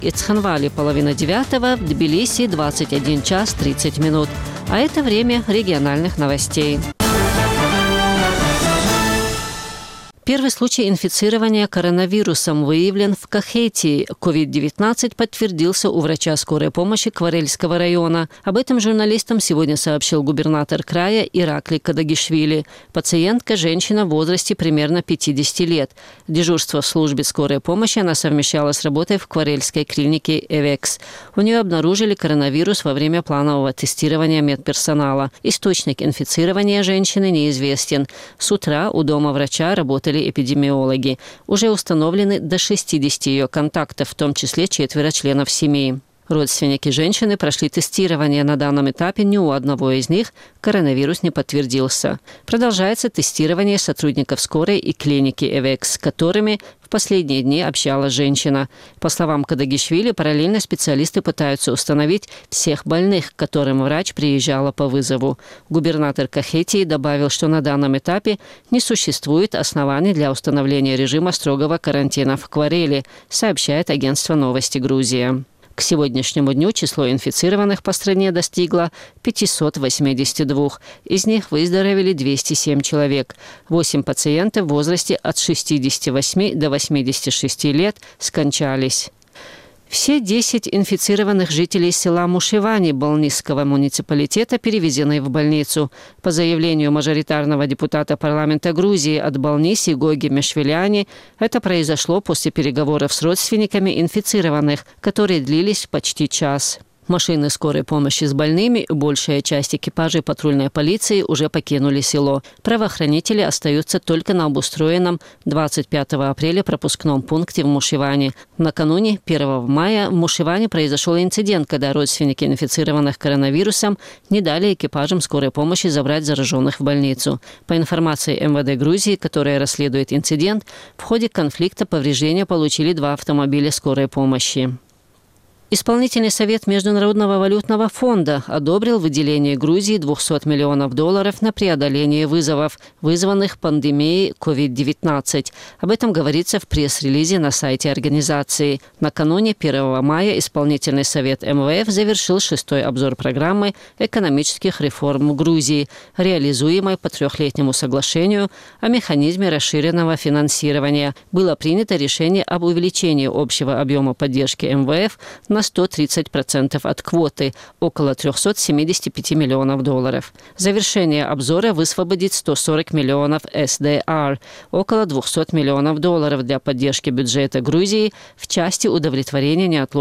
Ицханвали 8:30, в Тбилиси 21 час 30 минут. А это время региональных новостей. Первый случай инфицирования коронавирусом выявлен в Кахетии. COVID-19 подтвердился у врача скорой помощи Кварельского района. Об этом журналистам сегодня сообщил губернатор края Иракли Кадагишвили. Пациентка – женщина в возрасте примерно 50 лет. Дежурство в службе скорой помощи она совмещала с работой в Кварельской клинике «Эвекс». У нее обнаружили коронавирус во время планового тестирования медперсонала. Источник инфицирования женщины неизвестен. С утра у дома врача работали эпидемиологи. Уже установлены до 60 ее контактов, в том числе 4 членов семьи. Родственники женщины прошли тестирование. На данном этапе ни у одного из них коронавирус не подтвердился. Продолжается тестирование сотрудников скорой и клиники «Эвекс», с которыми в последние дни общалась женщина. По словам Кадагишвили, параллельно специалисты пытаются установить всех больных, к которым врач приезжала по вызову. Губернатор Кахетии добавил, что на данном этапе не существует оснований для установления режима строгого карантина в Кварели, сообщает агентство «Новости Грузия». К сегодняшнему дню число инфицированных по стране достигло 582. Из них выздоровели 207 человек. 8 пациентов в возрасте от 68 до 86 лет скончались. Все 10 инфицированных жителей села Мушивани Балнисского муниципалитета перевезены в больницу. По заявлению мажоритарного депутата парламента Грузии от Балниси Гоги Мешвиляни, это произошло после переговоров с родственниками инфицированных, которые длились почти час. Машины скорой помощи с больными, большая часть экипажей патрульной полиции уже покинули село. Правоохранители остаются только на обустроенном 25 апреля пропускном пункте в Мушиване. Накануне 1 мая в Мушиване произошел инцидент, когда родственники инфицированных коронавирусом не дали экипажам скорой помощи забрать зараженных в больницу. По информации МВД Грузии, которая расследует инцидент, в ходе конфликта повреждения получили 2 автомобиля скорой помощи. Исполнительный совет Международного валютного фонда одобрил выделение Грузии $200 миллионов на преодоление вызовов, вызванных пандемией COVID-19. Об этом говорится в пресс-релизе на сайте организации. Накануне 1 мая Исполнительный совет МВФ завершил 6-й обзор программы экономических реформ Грузии, реализуемой по 3-летнему соглашению о механизме расширенного финансирования. Было принято решение об увеличении общего объема поддержки МВФ на 130% от квоты, около $375 миллионов. Завершение обзора высвободит 140 миллионов СДР, около $200 миллионов для поддержки бюджета Грузии в части удовлетворения неотложных